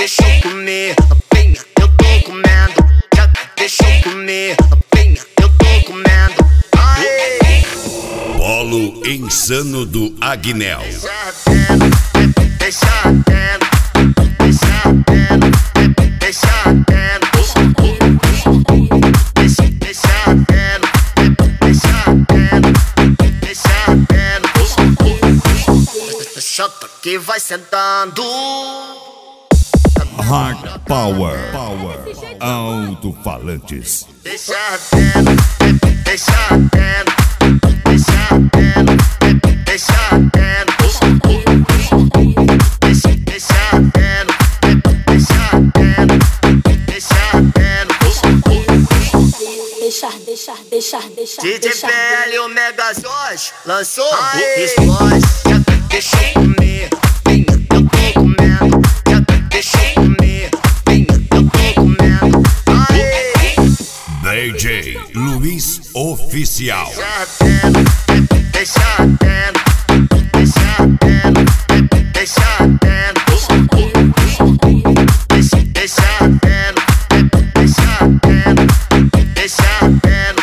deixa eu comer, novinha, eu tô comendo. Deixa eu comer, novinha, eu tô comendo. Polo insano do Agnel. Deixa ardendo, deixa ardendo, deixa ardendo, deixa ardendo, deixa ardendo, deixa ardendo. Chota que vai sentando. Hard Power, alto-falantes. Deixa ardendo, deixa ardendo, deixa ardendo, deixa ardendo, deixa ardendo, deixa ardendo, deixa ardendo. DJ PL, o Megazord lançou resposta. Deixa eu comer, eu tô comendo. Deixa eu comer, eu tô comendo. DJ Luiz Oficial. Deixa ardendo, deixa ardendo, deixa ardendo, deixa ardendo, deixa ardendo, deixa ardendo.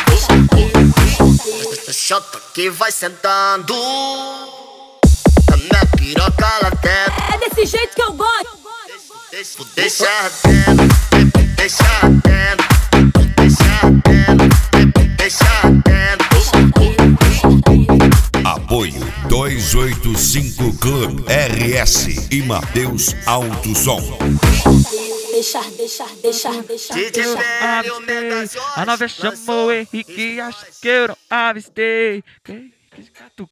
Chota que vai sentando. A minha piroca lá dentro. É desse jeito que eu gosto. Deixa ardendo, deixa ardendo, deixa ardendo, deixa ardendo. Apoio 285 Club RS e Mateus Alto Som. DJ PL, o Megazord A nova chamou Henrique, acho que eu não avistei.